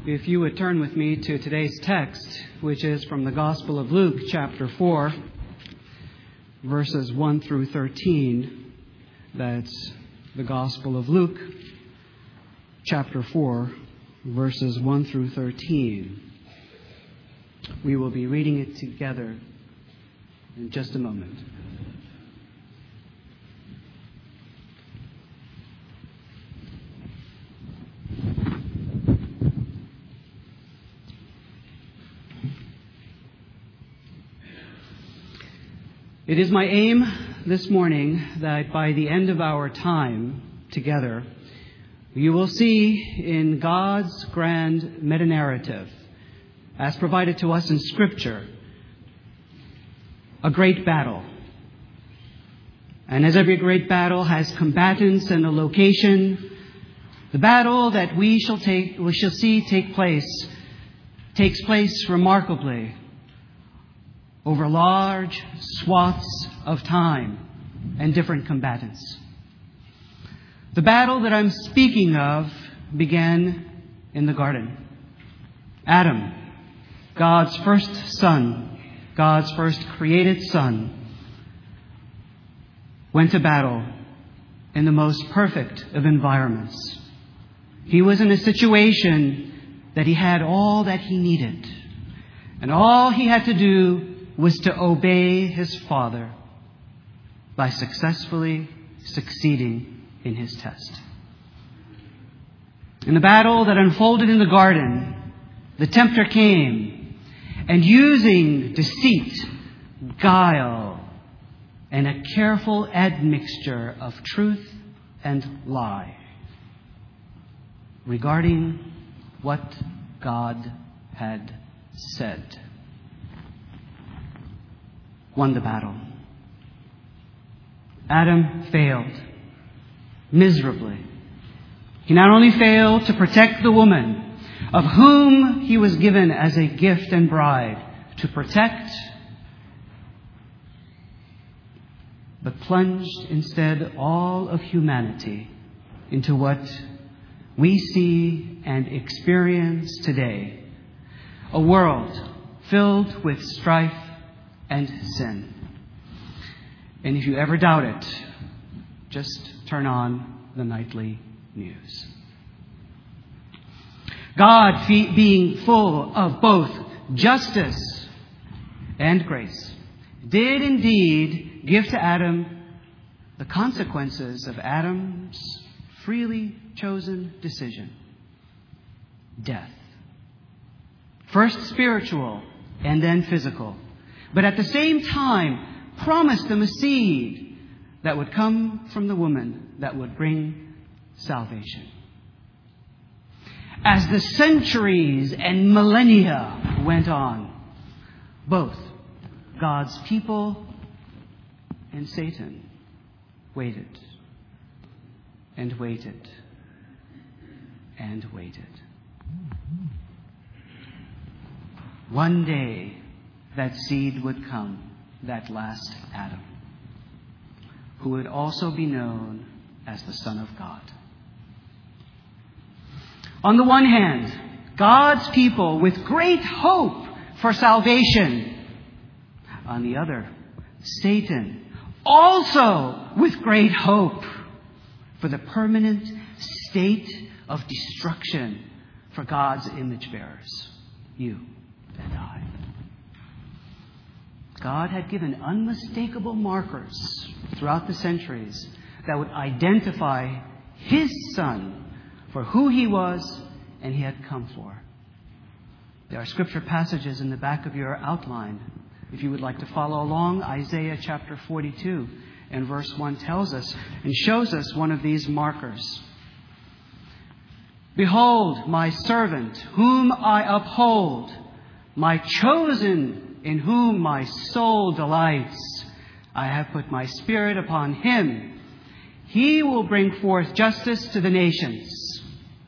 If you would turn with me to today's text, which is from the Gospel of Luke, chapter 4, verses 1 through 13. That's the Gospel of Luke, chapter 4, verses 1 through 13. We will be reading it together in just a moment. It is my aim this morning that by the end of our time together, you will see in God's grand meta-narrative, as provided to us in Scripture, a great battle. And as every great battle has combatants and a location, the battle that we shall see takes place remarkably over large swaths of time and different combatants. The battle that I'm speaking of began in the garden. Adam, God's first son, God's first created son, went to battle in the most perfect of environments. He was in a situation that he had all that he needed. And all he had to do was to obey his father by successfully succeeding in his test. In the battle that unfolded in the garden, the tempter came, and using deceit, guile, and a careful admixture of truth and lie regarding what God had said, won the battle. Adam failed miserably. He not only failed to protect the woman of whom he was given as a gift and bride to protect, but plunged instead all of humanity into what we see and experience today, a world filled with strife and sin. And if you ever doubt it, just turn on the nightly news. God, being full of both justice and grace, did indeed give to Adam the consequences of Adam's freely chosen decision: death. First spiritual and then physical. But at the same time, promised them a seed that would come from the woman that would bring salvation. As the centuries and millennia went on, both God's people and Satan waited and waited and waited. One day, that seed would come, that last Adam, who would also be known as the Son of God. On the one hand, God's people with great hope for salvation. On the other, Satan also with great hope for the permanent state of destruction for God's image bearers, you and I. God had given unmistakable markers throughout the centuries that would identify His Son for who He was and He had come for. There are scripture passages in the back of your outline. If you would like to follow along, Isaiah chapter 42 and verse 1 tells us and shows us one of these markers. Behold, my servant, whom I uphold, my chosen, in whom my soul delights. I have put my spirit upon him. He will bring forth justice to the nations.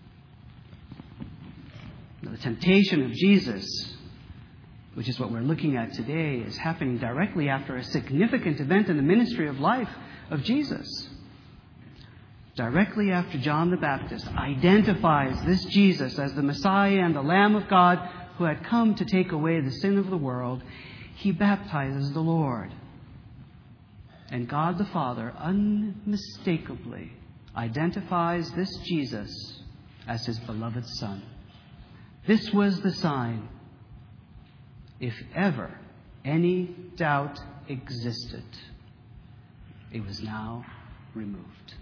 The temptation of Jesus, which is what we're looking at today, is happening directly after a significant event in the ministry of life of Jesus. directly after John the Baptist identifies this Jesus as the Messiah and the Lamb of God who had come to take away the sin of the world, he baptizes the Lord. And God the Father unmistakably identifies this Jesus as his beloved Son. This was the sign, if ever any doubt existed, it was now removed.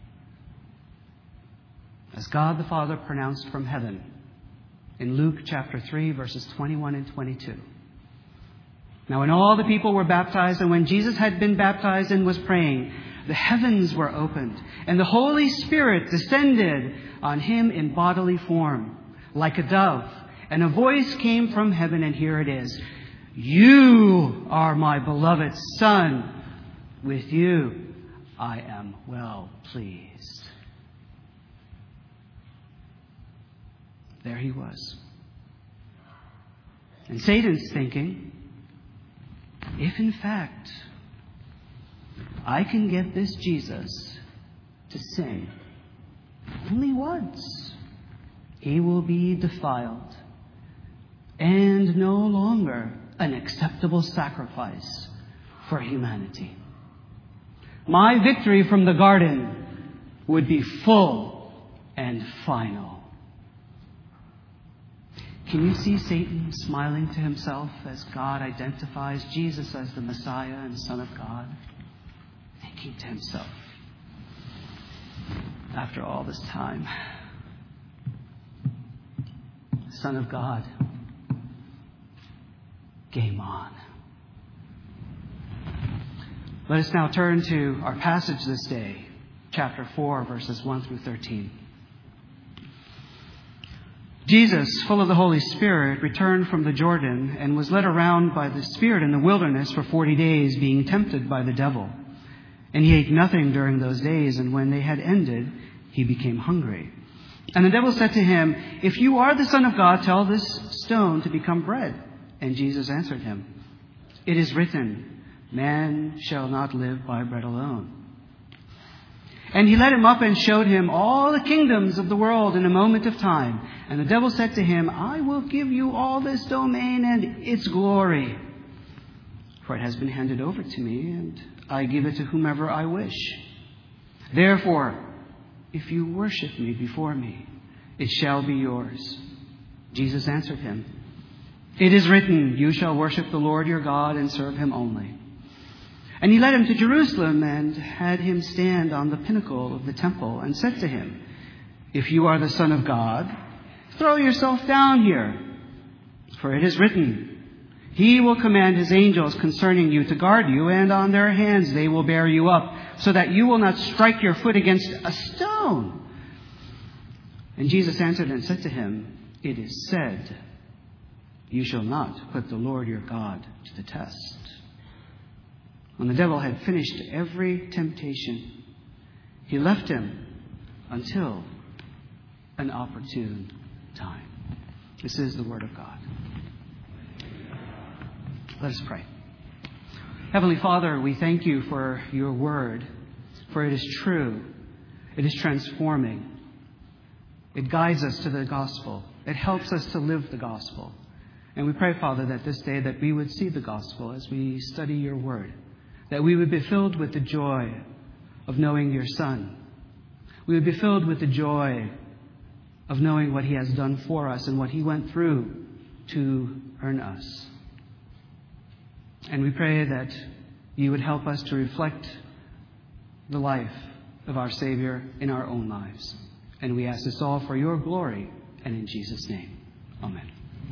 As God the Father pronounced from heaven in Luke chapter 3, verses 21 and 22. Now when all the people were baptized, and when Jesus had been baptized and was praying, the heavens were opened, and the Holy Spirit descended on him in bodily form, like a dove. And a voice came from heaven, and here it is: "You are my beloved Son. With you I am well pleased." There he was. And Satan's thinking, if in fact I can get this Jesus to sin only once, he will be defiled and no longer an acceptable sacrifice for humanity. My victory from the garden would be full and final. Can you see Satan smiling to himself as God identifies Jesus as the Messiah and Son of God? Thinking to himself, after all this time, Son of God, game on. Let us now turn to our passage this day, chapter 4, verses 1 through 13. Jesus, full of the Holy Spirit, returned from the Jordan and was led around by the Spirit in the wilderness for 40 days, being tempted by the devil. And he ate nothing during those days, and when they had ended, he became hungry. And the devil said to him, "If you are the Son of God, tell this stone to become bread." And Jesus answered him, "It is written, man shall not live by bread alone." And he led him up and showed him all the kingdoms of the world in a moment of time. And the devil said to him, "I will give you all this domain and its glory. For it has been handed over to me, and I give it to whomever I wish. Therefore, if you worship me before me, it shall be yours." Jesus answered him, "It is written, you shall worship the Lord your God and serve him only." And he led him to Jerusalem and had him stand on the pinnacle of the temple and said to him, "If you are the Son of God, throw yourself down here. For it is written, he will command his angels concerning you to guard you, and on their hands they will bear you up, so that you will not strike your foot against a stone." And Jesus answered and said to him, "It is said, you shall not put the Lord your God to the test." When the devil had finished every temptation, he left him until an opportune time. This is the word of God. Let us pray. Heavenly Father, we thank you for your word, for it is true. It is transforming. It guides us to the gospel. It helps us to live the gospel. And we pray, Father, that this day that we would see the gospel as we study your word, that we would be filled with the joy of knowing your Son. We would be filled with the joy of knowing what he has done for us and what he went through to earn us. And we pray that you would help us to reflect the life of our Savior in our own lives. And we ask this all for your glory and in Jesus' name. Amen.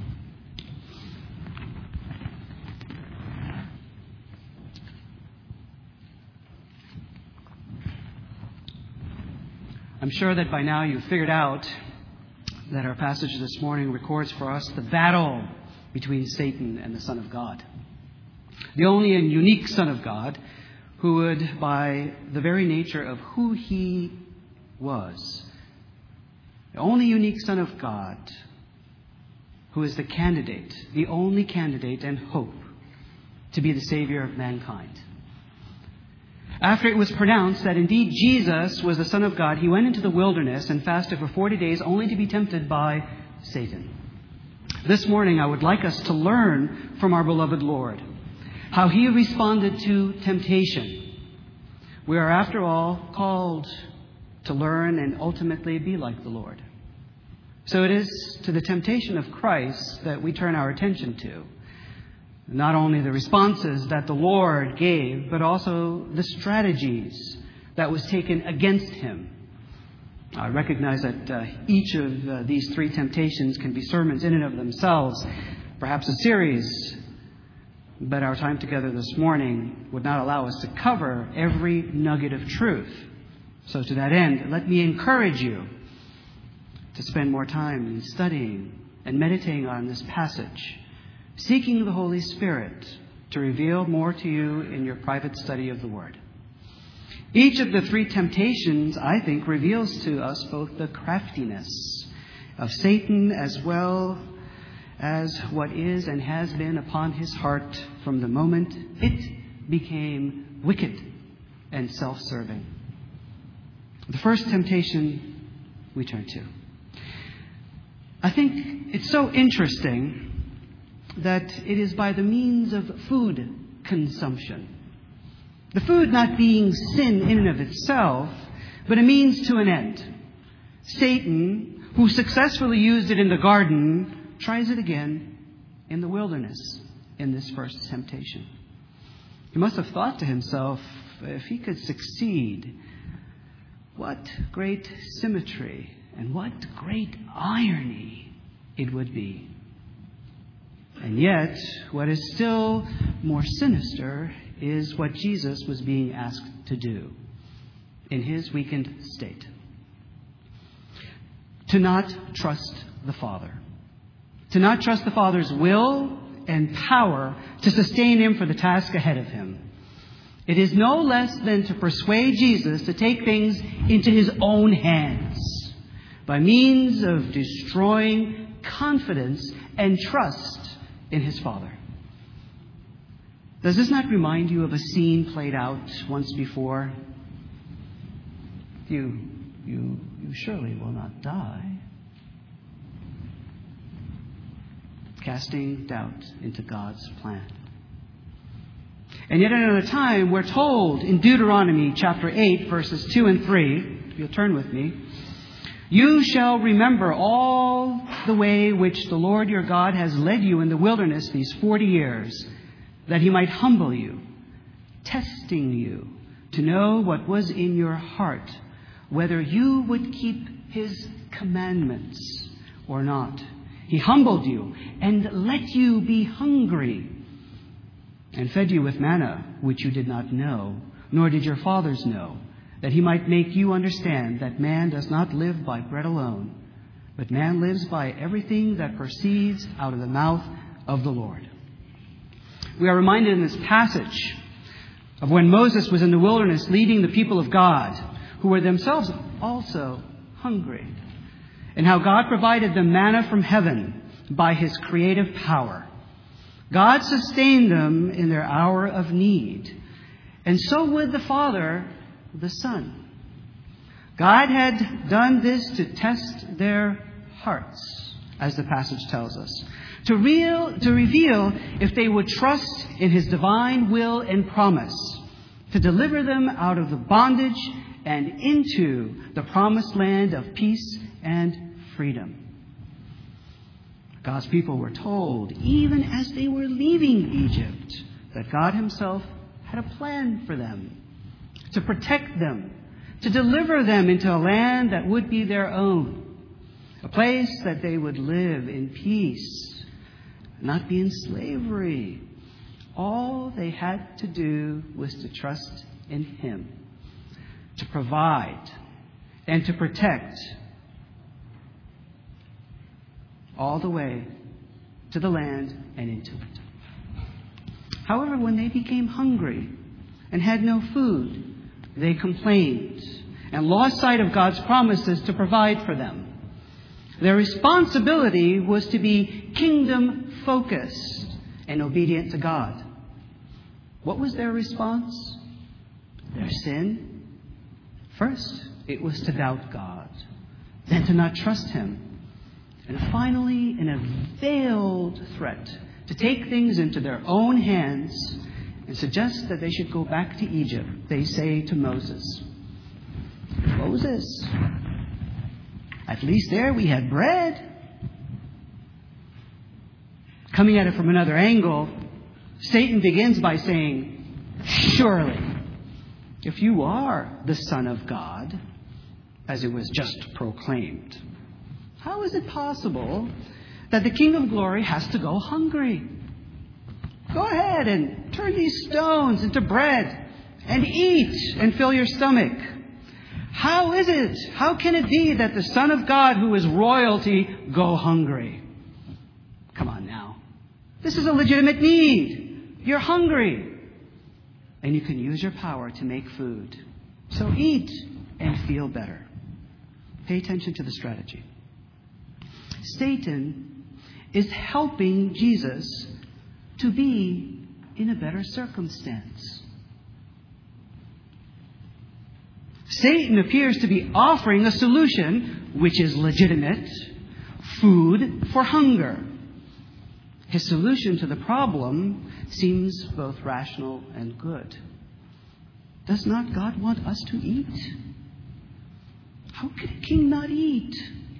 I'm sure that by now you've figured out that our passage this morning records for us the battle between Satan and the Son of God. The only and unique Son of God who would, by the very nature of who he was, the only unique Son of God who is the candidate, the only candidate and hope to be the Savior of mankind. After it was pronounced that indeed Jesus was the Son of God, he went into the wilderness and fasted for 40 days only to be tempted by Satan. This morning I would like us to learn from our beloved Lord how he responded to temptation. We are, after all, called to learn and ultimately be like the Lord. So it is to the temptation of Christ that we turn our attention to. Not only the responses that the Lord gave, but also the strategies that was taken against him. I recognize that each of these three temptations can be sermons in and of themselves, perhaps a series. But our time together this morning would not allow us to cover every nugget of truth. So to that end, let me encourage you to spend more time in studying and meditating on this passage, seeking the Holy Spirit to reveal more to you in your private study of the Word. Each of the three temptations, I think, reveals to us both the craftiness of Satan as well as what is and has been upon his heart from the moment it became wicked and self-serving. The first temptation we turn to. I think it's so interesting that it is by the means of food consumption. The food not being sin in and of itself, but a means to an end. Satan, who successfully used it in the garden, tries it again in the wilderness in this first temptation. He must have thought to himself, if he could succeed, what great symmetry and what great irony it would be. And yet, what is still more sinister is what Jesus was being asked to do in his weakened state. To not trust the Father. To not trust the Father's will and power to sustain him for the task ahead of him. It is no less than to persuade Jesus to take things into his own hands by means of destroying confidence and trust in his Father. Does this not remind you of a scene played out once before? You surely will not die. Casting doubt into God's plan. And yet at another time, we're told in Deuteronomy chapter 8, verses 2 and 3, if you'll turn with me, you shall remember all the way which the Lord your God has led you in the wilderness these 40 years, that he might humble you, testing you to know what was in your heart, whether you would keep his commandments or not. He humbled you and let you be hungry and fed you with manna, which you did not know, nor did your fathers know, that he might make you understand that man does not live by bread alone, but man lives by everything that proceeds out of the mouth of the Lord. We are reminded in this passage of when Moses was in the wilderness leading the people of God, who were themselves also hungry, and how God provided them manna from heaven by his creative power. God sustained them in their hour of need, and so would the Father the Son. God had done this to test their hearts, as the passage tells us, to reveal if they would trust in his divine will and promise to deliver them out of the bondage and into the promised land of peace and freedom. God's people were told, even as they were leaving Egypt, that God himself had a plan for them, to protect them, to deliver them into a land that would be their own, a place that they would live in peace, not be in slavery. All they had to do was to trust in him, to provide and to protect all the way to the land and into it. However, when they became hungry and had no food, they complained and lost sight of God's promises to provide for them. Their responsibility was to be kingdom-focused and obedient to God. What was their response? Their sin? First, it was to doubt God, then to not trust Him, and finally, in a veiled threat to take things into their own hands and suggest that they should go back to Egypt, they say to Moses, "Moses, at least there we had bread." Coming at it from another angle, Satan begins by saying, "Surely, if you are the Son of God, as it was just proclaimed, how is it possible that the King of Glory has to go hungry? Go ahead and turn these stones into bread and eat and fill your stomach. How is it? How can it be that the Son of God, who is royalty, go hungry? Come on now. This is a legitimate need. You're hungry. And you can use your power to make food. So eat and feel better." Pay attention to the strategy. Satan is helping Jesus to be in a better circumstance. Satan appears to be offering a solution which is legitimate: food for hunger. His solution to the problem seems both rational and good. Does not God want us to eat? How can a king not eat?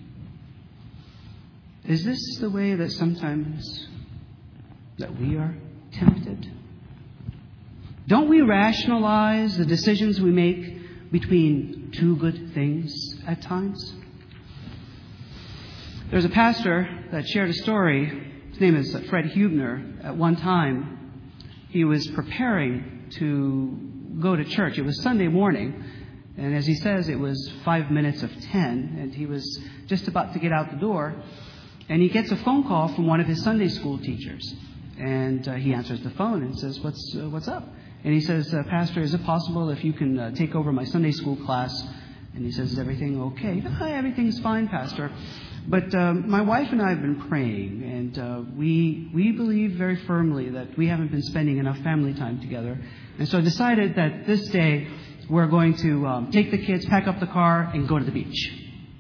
Is this the way that sometimes that we are tempted? Don't we rationalize the decisions we make between two good things at times? There's a pastor that shared a story. His name is Fred Huebner. At one time, he was preparing to go to church. It was Sunday morning, and as he says, it was 5 minutes of 10, and he was just about to get out the door, and he gets a phone call from one of his Sunday school teachers. And he answers the phone and says, what's up? And he says, "Pastor, is it possible if you can take over my Sunday school class?" And he says, "Is everything okay?" "Everything's fine, Pastor. But my wife and I have been praying, and we believe very firmly that we haven't been spending enough family time together. And so I decided that this day we're going to take the kids, pack up the car, and go to the beach.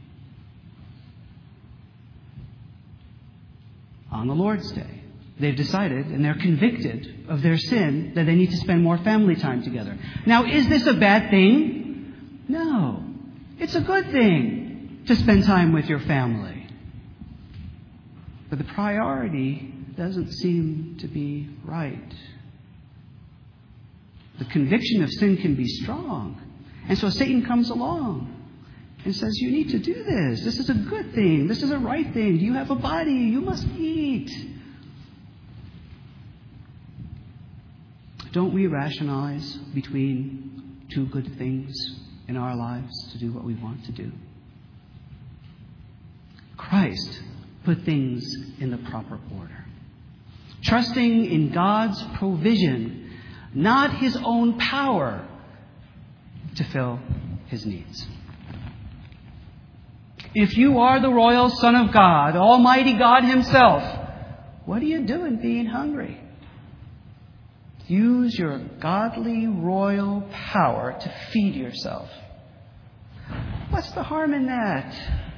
On the Lord's Day. They've decided, and they're convicted of their sin, that they need to spend more family time together. Now, is this a bad thing? No. It's a good thing to spend time with your family. But the priority doesn't seem to be right. The conviction of sin can be strong. And so Satan comes along and says, "You need to do this. This is a good thing. This is a right thing. You have a body. You must eat." Don't we rationalize between two good things in our lives to do what we want to do? Christ put things in the proper order, trusting in God's provision, not his own power, to fill his needs. If you are the royal Son of God, Almighty God himself, what are you doing being hungry? Use your godly royal power to feed yourself. What's the harm in that?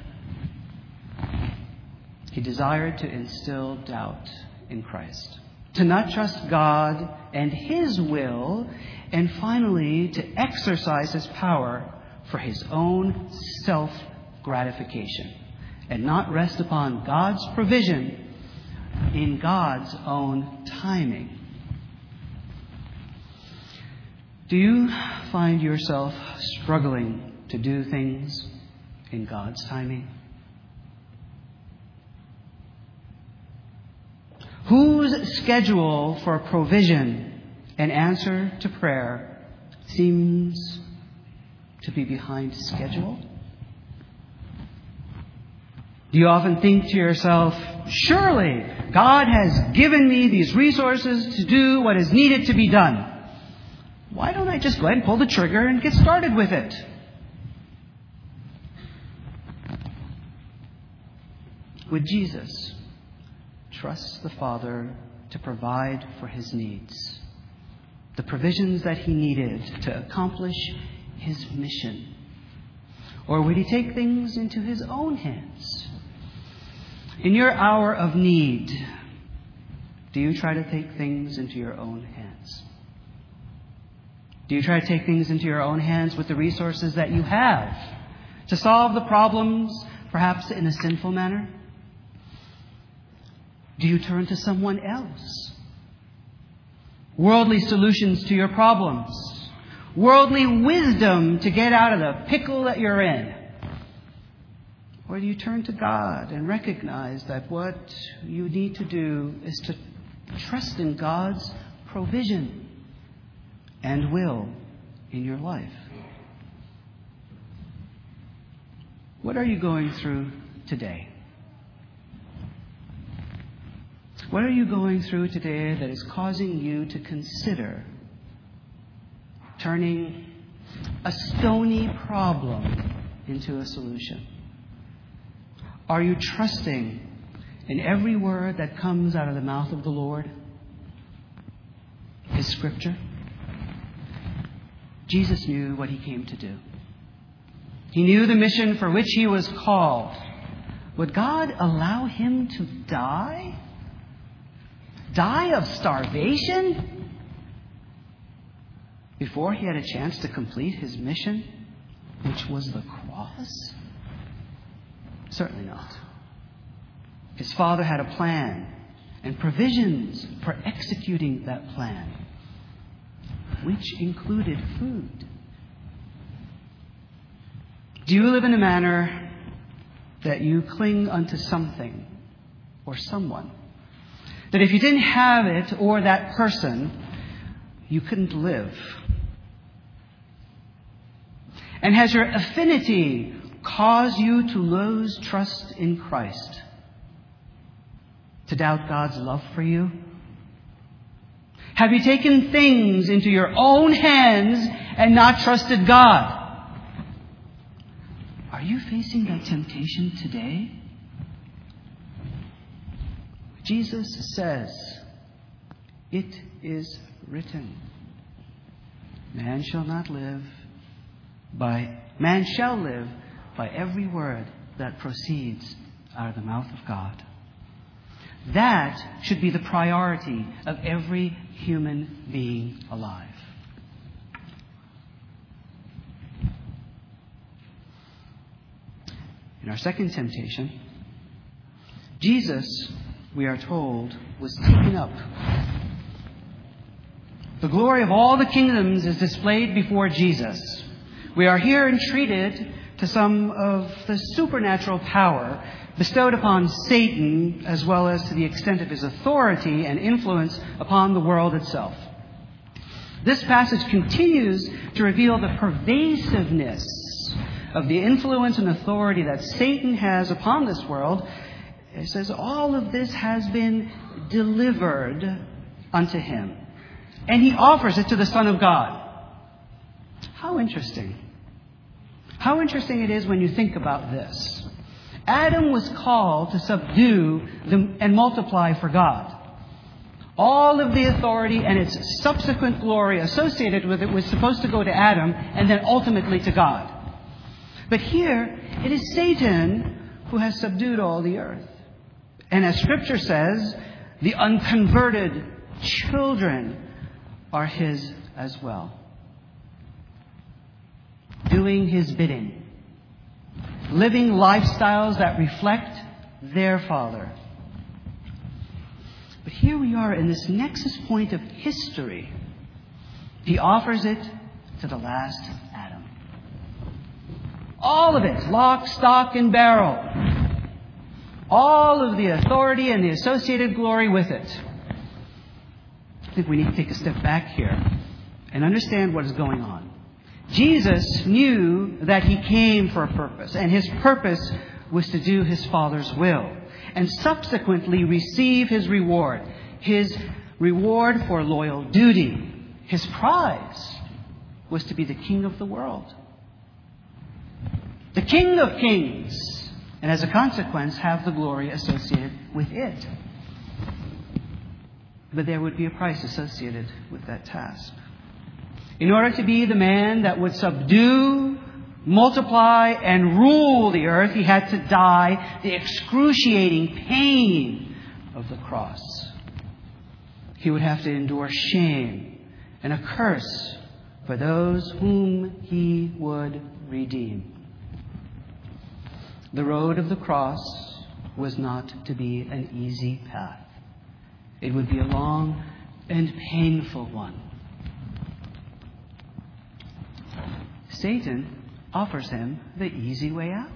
He desired to instill doubt in Christ, to not trust God and his will, and finally to exercise his power for his own self-gratification and not rest upon God's provision in God's own timing. Do you find yourself struggling to do things in God's timing? Whose schedule for provision and answer to prayer seems to be behind schedule? Do you often think to yourself, "Surely God has given me these resources to do what is needed to be done. Why don't I just go ahead and pull the trigger and get started with it?" Would Jesus trust the Father to provide for his needs? the provisions that he needed to accomplish his mission? Or would he take things into his own hands? In your hour of need, do you try to take things into your own hands? Do you try to take things into your own hands with the resources that you have to solve the problems, perhaps in a sinful manner? Do you turn to someone else? Worldly solutions to your problems. Worldly wisdom to get out of the pickle that you're in. Or do you turn to God and recognize that what you need to do is to trust in God's provision and will in your life? What are you going through today? What are you going through today that is causing you to consider turning a stony problem into a solution? Are you trusting in every word that comes out of the mouth of the Lord? His Scripture? Jesus knew what he came to do. He knew the mission for which he was called. Would God allow him to die? Die of starvation? Before he had a chance to complete his mission, which was the cross? Certainly not. His Father had a plan and provisions for executing that plan, which included food. Do you live in a manner that you cling unto something or someone, that if you didn't have it or that person, you couldn't live? And has your affinity caused you to lose trust in Christ? To doubt God's love for you? Have you taken things into your own hands and not trusted God? Are you facing that temptation today? Jesus says, "It is written, man shall live by every word that proceeds out of the mouth of God." That should be the priority of every human being alive. In our second temptation, Jesus, we are told, was taken up. The glory of all the kingdoms is displayed before Jesus. We are here entreated to some of the supernatural power bestowed upon Satan, as well as to the extent of his authority and influence upon the world itself. This passage continues to reveal the pervasiveness of the influence and authority that Satan has upon this world. It says all of this has been delivered unto him, and he offers it to the Son of God. How interesting. How interesting it is when you think about this. Adam was called to subdue and multiply for God. All of the authority and its subsequent glory associated with it was supposed to go to Adam and then ultimately to God. But here, it is Satan who has subdued all the earth. And as Scripture says, the unconverted children are his as well, doing his bidding, living lifestyles that reflect their Father. But here we are in this nexus point of history. He offers it to the last Adam. All of it, lock, stock, and barrel. All of the authority and the associated glory with it. I think we need to take a step back here and understand what is going on. Jesus knew that he came for a purpose, and his purpose was to do his Father's will and subsequently receive his reward for loyal duty. His prize was to be the King of the world, the King of kings, and as a consequence have the glory associated with it. but there would be a price associated with that task. In order to be the man that would subdue, multiply, and rule the earth, he had to die the excruciating pain of the cross. He would have to endure shame and a curse for those whom he would redeem. The road of the cross was not to be an easy path. It would be a long and painful one. Satan offers him the easy way out.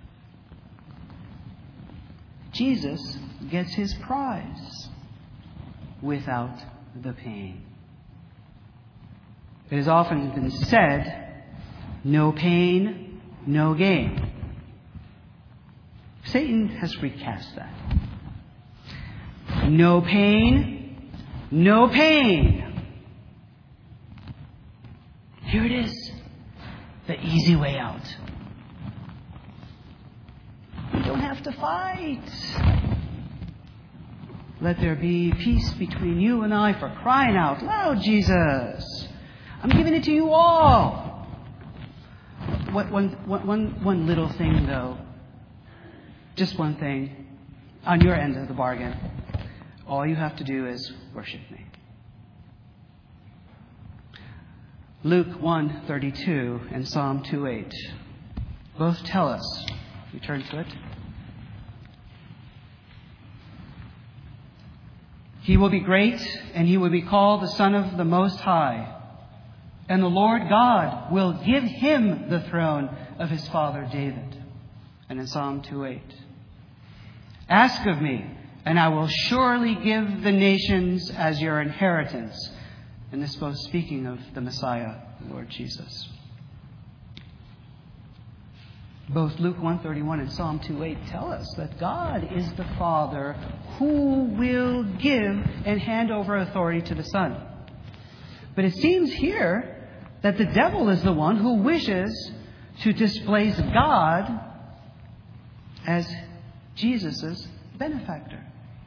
Jesus gets his prize without the pain. It has often been said, no pain, no gain. Satan has recast that. No pain, no pain. Here it is, the easy way out. You don't have to fight. Let there be peace between you and I, for crying out loud, Jesus. I'm giving it to you all. One little thing, though. Just one thing. On your end of the bargain. All you have to do is worship me. Luke 1:32 and Psalm 2:8 both tell us. We turn to it. He will be great, and he will be called the Son of the Most High. And the Lord God will give him the throne of his father David. And in Psalm 2:8, ask of me, and I will surely give the nations as your inheritance. And this both speaking of the Messiah, the Lord Jesus. Both Luke 1:31 and Psalm 2:8 tell us that God is the Father who will give and hand over authority to the Son. But it seems here that the devil is the one who wishes to displace God as Jesus' benefactor.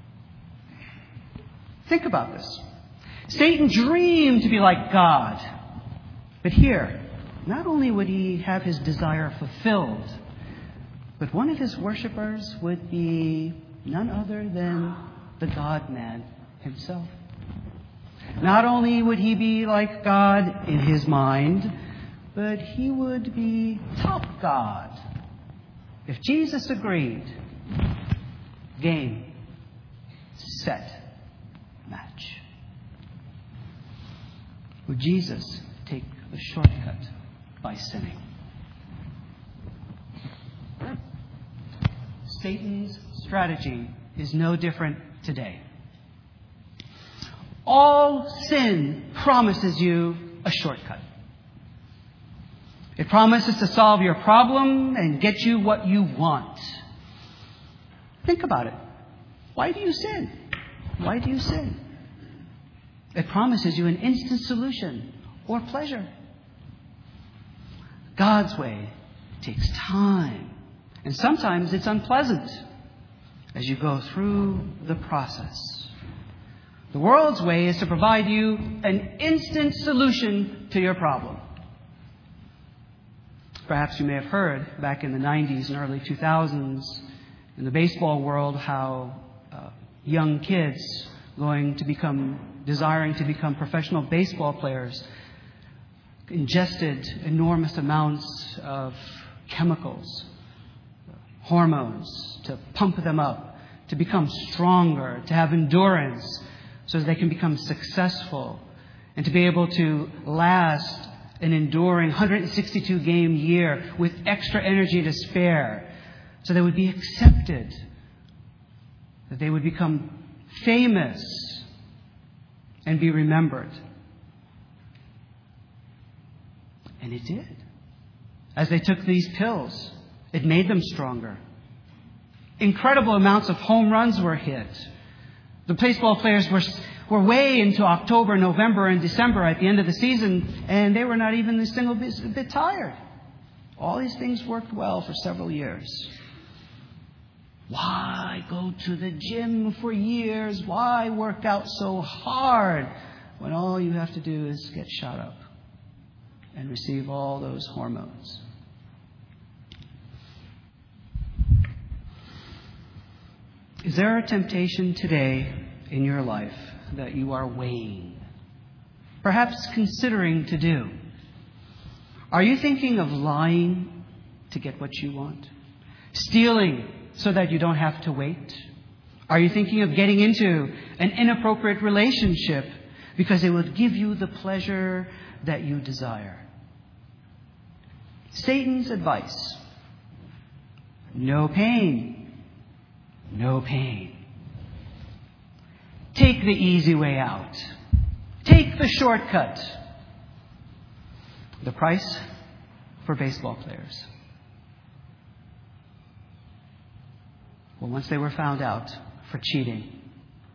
Think about this. Satan dreamed to be like God. But here, not only would he have his desire fulfilled, but one of his worshippers would be none other than the God-man himself. Not only would he be like God in his mind, but he would be top God. If Jesus agreed, game, set, match. Would Jesus take the shortcut by sinning? Satan's strategy is no different today. All sin promises you a shortcut. It promises to solve your problem and get you what you want. Think about it. Why do you sin? Why do you sin? It promises you an instant solution or pleasure. God's way takes time. And sometimes it's unpleasant as you go through the process. The world's way is to provide you an instant solution to your problem. Perhaps you may have heard back in the 90s and early 2000s in the baseball world how young kids desiring to become professional baseball players ingested enormous amounts of chemicals, hormones to pump them up, to become stronger, to have endurance, so that they can become successful and to be able to last an enduring 162-game year with extra energy to spare, so they would be accepted, that they would become famous and be remembered. And it did. As they took these pills, it made them stronger. Incredible amounts of home runs were hit. The baseball players were way into October, November, and December at the end of the season, and they were not even a single bit tired. All these things worked well for several years. Why go to the gym for years? Why work out so hard when all you have to do is get shot up and receive all those hormones? Is there a temptation today in your life that you are weighing, perhaps considering to do? Are you thinking of lying to get what you want? Stealing so that you don't have to wait? Are you thinking of getting into an inappropriate relationship because it would give you the pleasure that you desire? Satan's advice: no pain. No pain. Take the easy way out. Take the shortcut. The price for baseball players. Well, once they were found out for cheating,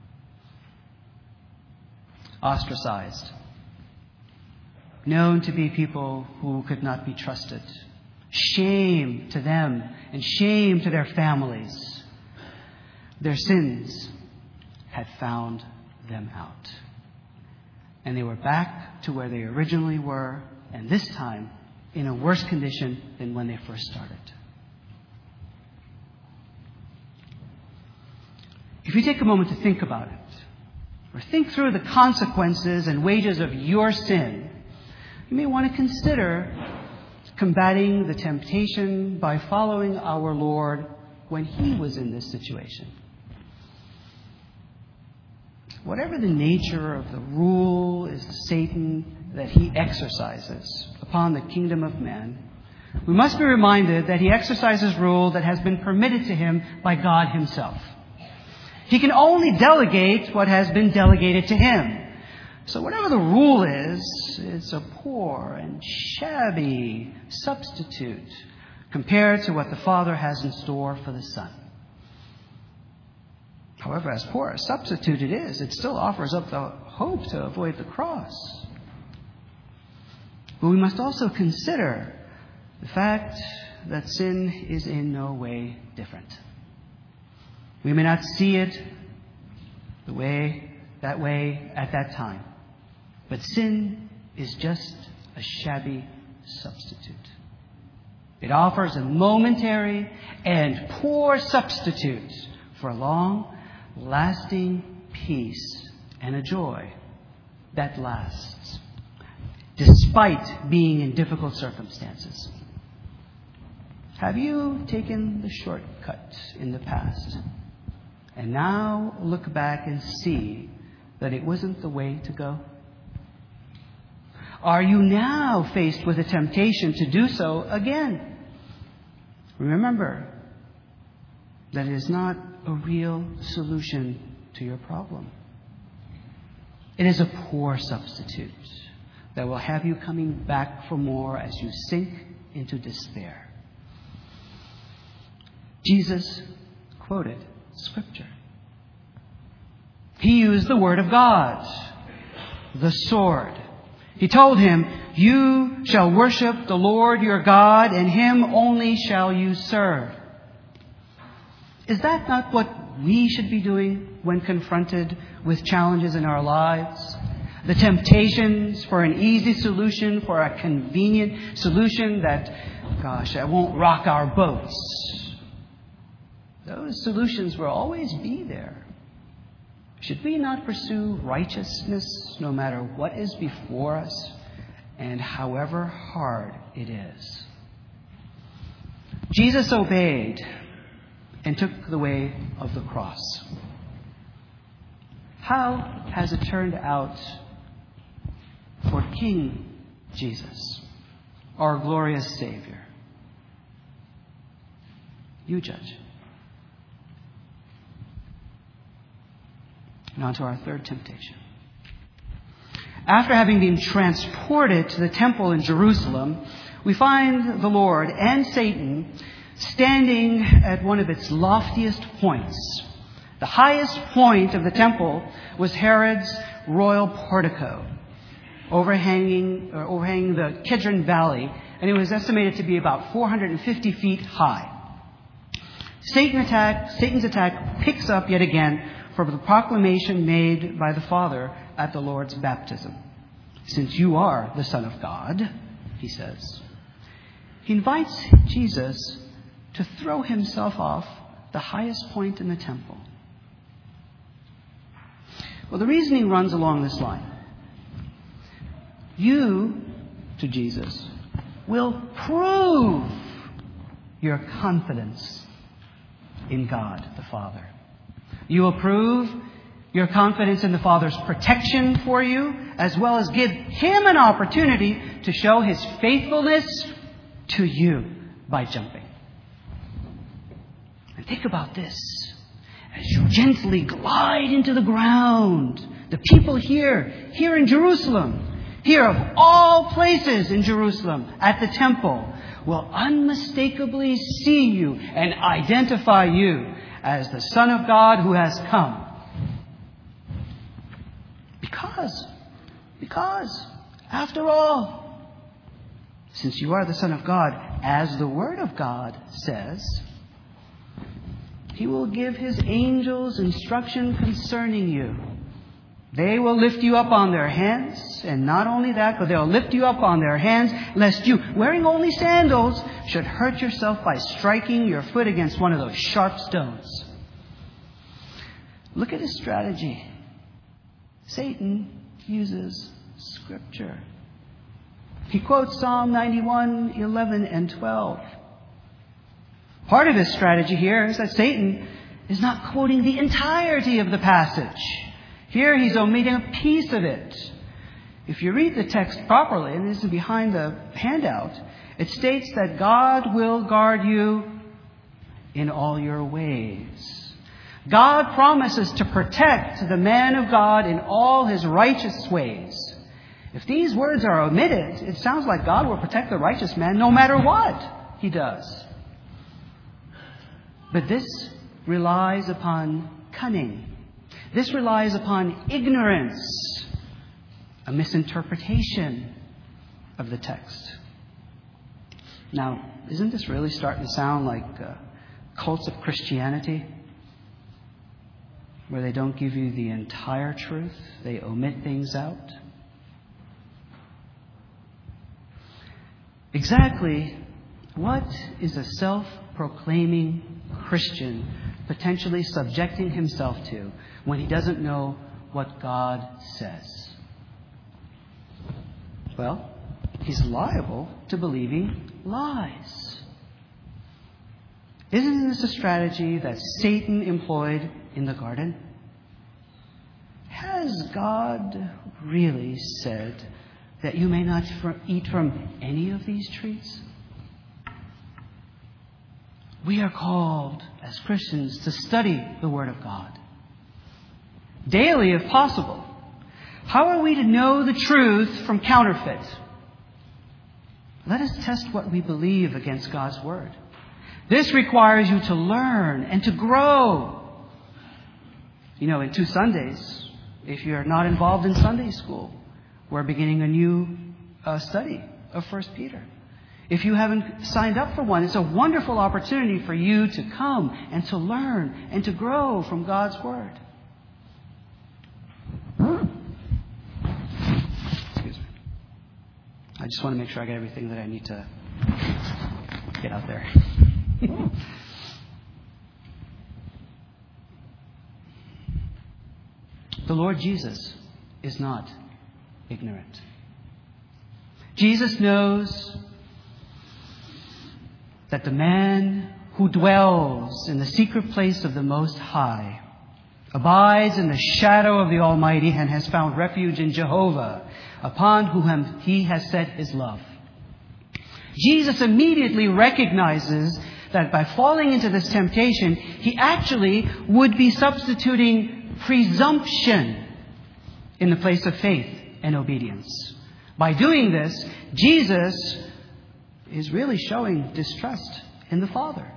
ostracized, known to be people who could not be trusted, shame to them and shame to their families. Their sins had found them out. And they were back to where they originally were, and this time in a worse condition than when they first started. If you take a moment to think about it, or think through the consequences and wages of your sin, you may want to consider combating the temptation by following our Lord when He was in this situation. Whatever the nature of the rule is Satan that he exercises upon the kingdom of man, we must be reminded that he exercises rule that has been permitted to him by God Himself. He can only delegate what has been delegated to him. So whatever the rule is, it's a poor and shabby substitute compared to what the Father has in store for the Son. However, as poor a substitute it is, it still offers up the hope to avoid the cross. But we must also consider the fact that sin is in no way different. We may not see it that way at that time, but sin is just a shabby substitute. It offers a momentary and poor substitute for a long-lasting peace and a joy that lasts, despite being in difficult circumstances. Have you taken the shortcut in the past and now look back and see that it wasn't the way to go? Are you now faced with a temptation to do so again? Remember that it is not a real solution to your problem. It is a poor substitute that will have you coming back for more as you sink into despair. Jesus quoted Scripture. He used the Word of God, the sword. He told him, "You shall worship the Lord your God, and Him only shall you serve." Is that not what we should be doing when confronted with challenges in our lives? The temptations for an easy solution, for a convenient solution that won't rock our boats. Those solutions will always be there. Should we not pursue righteousness no matter what is before us and however hard it is? Jesus obeyed and took the way of the cross. How has it turned out for King Jesus, our glorious Savior? You judge. And on to our third temptation. After having been transported to the temple in Jerusalem, we find the Lord and Satan standing at one of its loftiest points. The highest point of the temple was Herod's royal portico, overhanging the Kidron Valley, and it was estimated to be about 450 feet high. Satan's attack picks up yet again from the proclamation made by the Father at the Lord's baptism. Since you are the Son of God, he says. He invites Jesus to throw himself off the highest point in the temple. Well, the reasoning runs along this line. You, to Jesus, will prove your confidence in God the Father. You will prove your confidence in the Father's protection for you, as well as give Him an opportunity to show His faithfulness to you by jumping. And think about this. As you gently glide into the ground, the people here in Jerusalem, here of all places in Jerusalem, at the temple, will unmistakably see you and identify you as the Son of God who has come. Because, after all, since you are the Son of God, as the Word of God says, He will give His angels instruction concerning you. They will lift you up on their hands, and not only that, but they'll lift you up on their hands, lest you, wearing only sandals, should hurt yourself by striking your foot against one of those sharp stones. Look at his strategy. Satan uses Scripture. He quotes Psalm 91, 11, and 12. Part of his strategy here is that Satan is not quoting the entirety of the passage. Here he's omitting a piece of it. If you read the text properly, and this is behind the handout, it states that God will guard you in all your ways. God promises to protect the man of God in all his righteous ways. If these words are omitted, it sounds like God will protect the righteous man no matter what he does. But this relies upon cunning. This relies upon ignorance, a misinterpretation of the text. Now, isn't this really starting to sound like cults of Christianity? Where they don't give you the entire truth, they omit things out. Exactly what is a self-proclaiming Christian potentially subjecting himself to when he doesn't know what God says? Well, he's liable to believing lies. Isn't this a strategy that Satan employed in the garden? Has God really said that you may not eat from any of these trees? We are called as Christians to study the Word of God daily if possible. How are we to know the truth from counterfeit? Let us test what we believe against God's Word. This requires you to learn and to grow. You know, in 2 Sundays, if you're not involved in Sunday school, we're beginning a new study of 1 Peter. If you haven't signed up for one, it's a wonderful opportunity for you to come and to learn and to grow from God's Word. Excuse me. I just want to make sure I get everything that I need to get out there. The Lord Jesus is not ignorant. Jesus knows that the man who dwells in the secret place of the Most High abides in the shadow of the Almighty and has found refuge in Jehovah, upon whom He has set His love. Jesus immediately recognizes that by falling into this temptation, He actually would be substituting presumption in the place of faith and obedience. By doing this, Jesus is really showing distrust in the Father.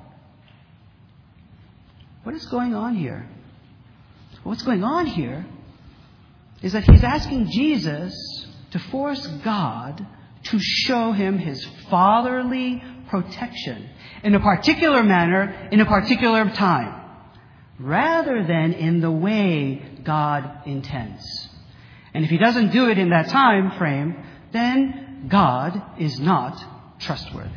What is going on here? What's going on here is that He's asking Jesus to force God to show Him His fatherly protection in a particular manner, in a particular time, rather than in the way God intends. And if He doesn't do it in that time frame, then God is not trustworthy.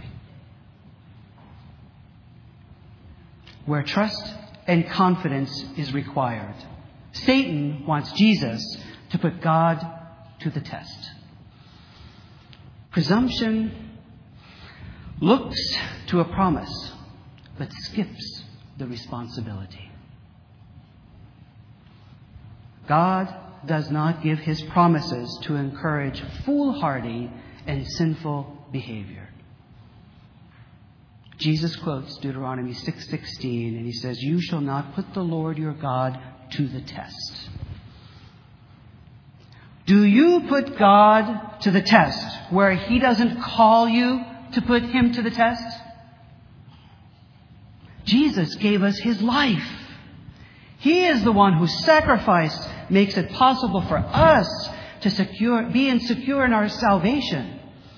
Where trust and confidence is required, Satan wants Jesus to put God to the test. Presumption looks to a promise, but skips the responsibility. God does not give His promises to encourage foolhardy and sinful behavior. Jesus quotes Deuteronomy 6:16, and He says, "You shall not put the Lord your God to the test." Do you put God to the test where He doesn't call you to put Him to the test? Jesus gave us His life. He is the one who sacrificed, makes it possible for us to be secure in our salvation,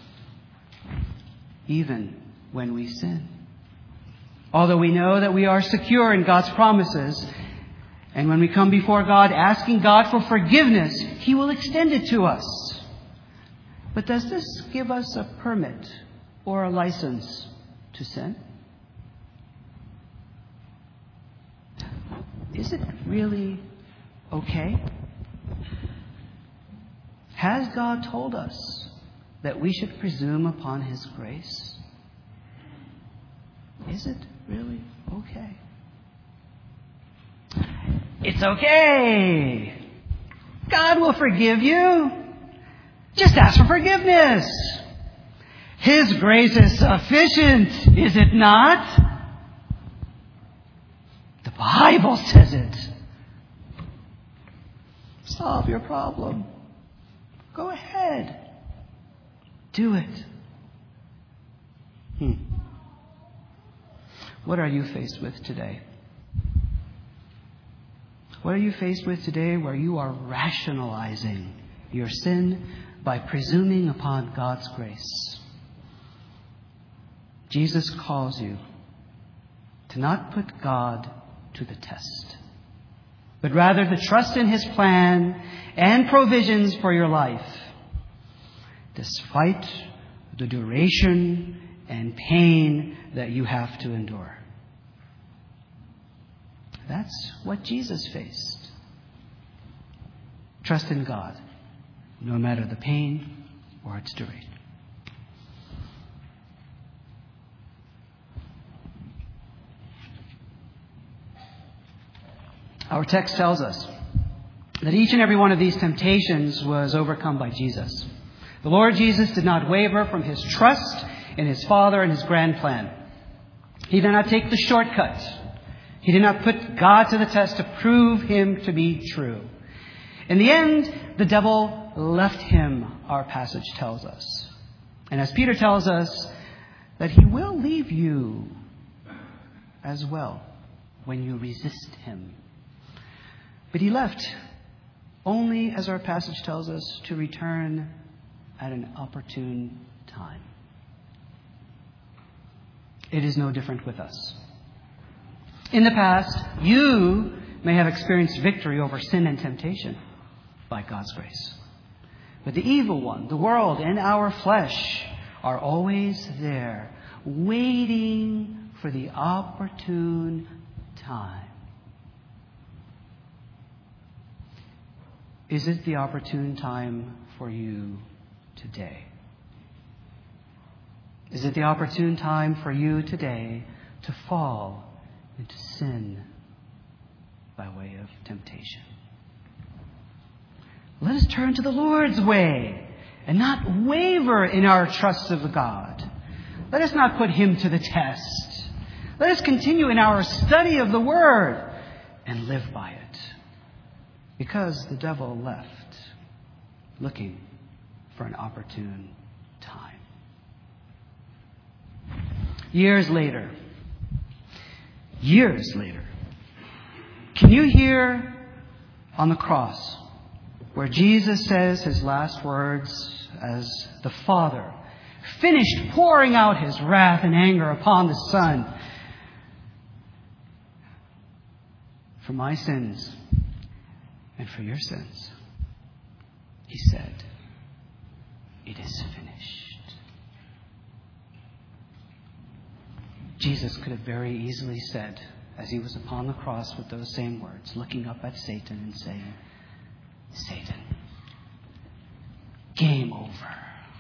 even when we sin. Although we know that we are secure in God's promises, and when we come before God asking God for forgiveness, He will extend it to us. But does this give us a permit or a license to sin? Is it really okay? Has God told us that we should presume upon His grace? Is it really okay? It's okay. God will forgive you. Just ask for forgiveness. His grace is sufficient, is it not? The Bible says it. Solve your problem. Go ahead. Do it. What are you faced with today? What are you faced with today where you are rationalizing your sin by presuming upon God's grace? Jesus calls you to not put God to the test, but rather to trust in His plan and provisions for your life, despite the duration and pain that you have to endure. That's what Jesus faced. Trust in God, no matter the pain or its duration. Our text tells us that each and every one of these temptations was overcome by Jesus. The Lord Jesus did not waver from His trust in His Father and His grand plan. He did not take the shortcut. He did not put God to the test to prove Him to be true. In the end, the devil left Him, our passage tells us. And as Peter tells us, that he will leave you as well when you resist Him. But He left only, as our passage tells us, to return at an opportune time. It is no different with us. In the past, you may have experienced victory over sin and temptation by God's grace. But the evil one, the world, and our flesh are always there, waiting for the opportune time. Is it the opportune time for you today? Is it the opportune time for you today to fall into sin by way of temptation? Let us turn to the Lord's way and not waver in our trust of God. Let us not put Him to the test. Let us continue in our study of the Word and live by it. Because the devil left looking for an opportune time. Years later, can you hear on the cross where Jesus says His last words as the Father finished pouring out his wrath and anger upon the Son for my sins and for your sins, he said, "It is finished." Jesus could have very easily said, as he was upon the cross with those same words, looking up at Satan and saying, "Satan, game over."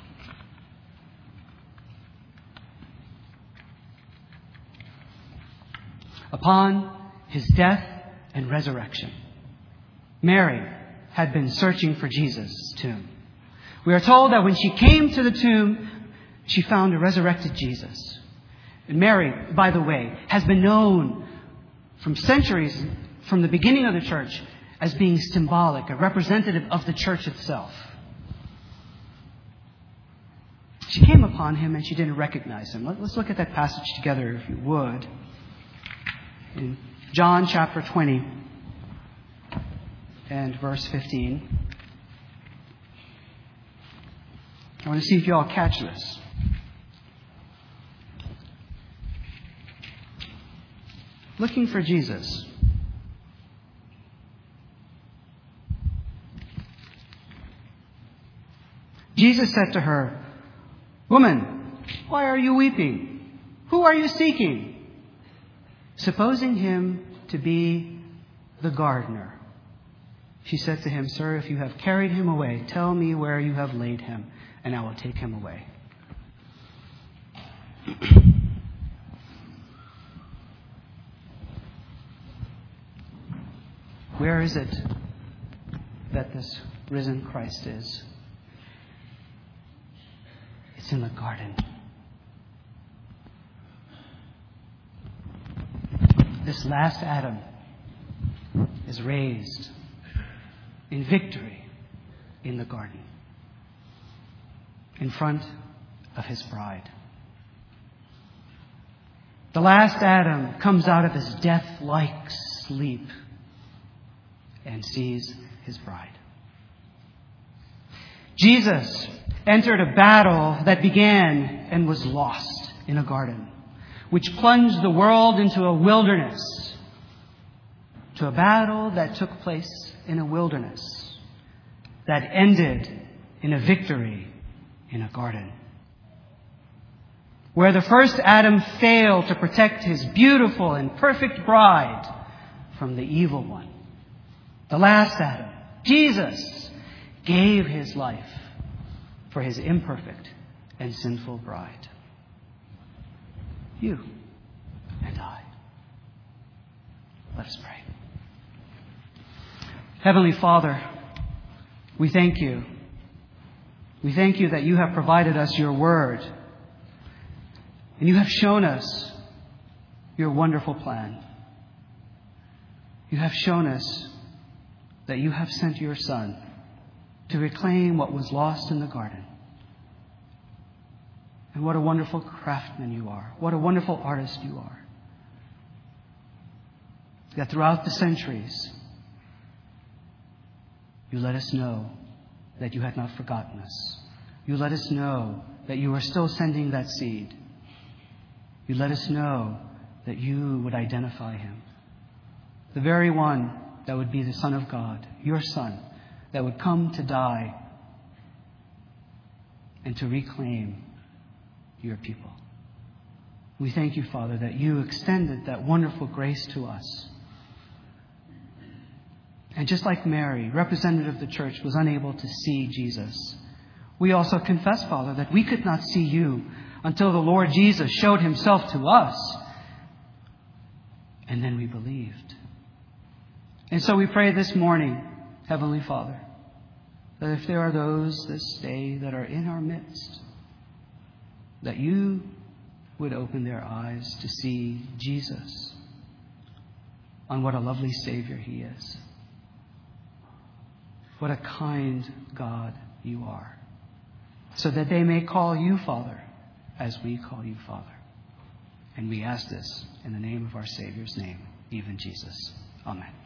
Upon his death and resurrection, Mary had been searching for Jesus' tomb. We are told that when she came to the tomb, she found a resurrected Jesus. And Mary, by the way, has been known from centuries, from the beginning of the church, as being symbolic, a representative of the church itself. She came upon him and she didn't recognize him. Let's look at that passage together, if you would. In John chapter 20 and verse 15. I want to see if you all catch this. Looking for Jesus. Jesus said to her, "Woman, why are you weeping? Who are you seeking?" Supposing him to be the gardener, she said to him, "Sir, if you have carried him away, tell me where you have laid him, and I will take him away." Where is it that this risen Christ is? It's in the garden. This last Adam is raised in victory in the garden, in front of his bride. The last Adam comes out of his death-like sleep and sees his bride. Jesus entered a battle that began and was lost in a garden, which plunged the world into a wilderness, to a battle that took place in a wilderness, that ended in a victory in a garden. Where the first Adam failed to protect his beautiful and perfect bride from the evil one, the last Adam, Jesus, gave his life for his imperfect and sinful bride. You and I. Let us pray. Heavenly Father, we thank you. We thank you that you have provided us your word, and you have shown us your wonderful plan. You have shown us that you have sent your Son to reclaim what was lost in the garden. And what a wonderful craftsman you are. What a wonderful artist you are. That throughout the centuries, you let us know that you had not forgotten us. You let us know that you are still sending that seed. You let us know that you would identify him. The very one that would be the Son of God, your Son, that would come to die and to reclaim your people. We thank you, Father, that you extended that wonderful grace to us. And just like Mary, representative of the church, was unable to see Jesus, we also confess, Father, that we could not see you until the Lord Jesus showed himself to us. And then we believed. And so we pray this morning, Heavenly Father, that if there are those this day that are in our midst, that you would open their eyes to see Jesus on what a lovely Savior he is. What a kind God you are. So that they may call you Father as we call you Father. And we ask this in the name of our Savior's name, even Jesus. Amen.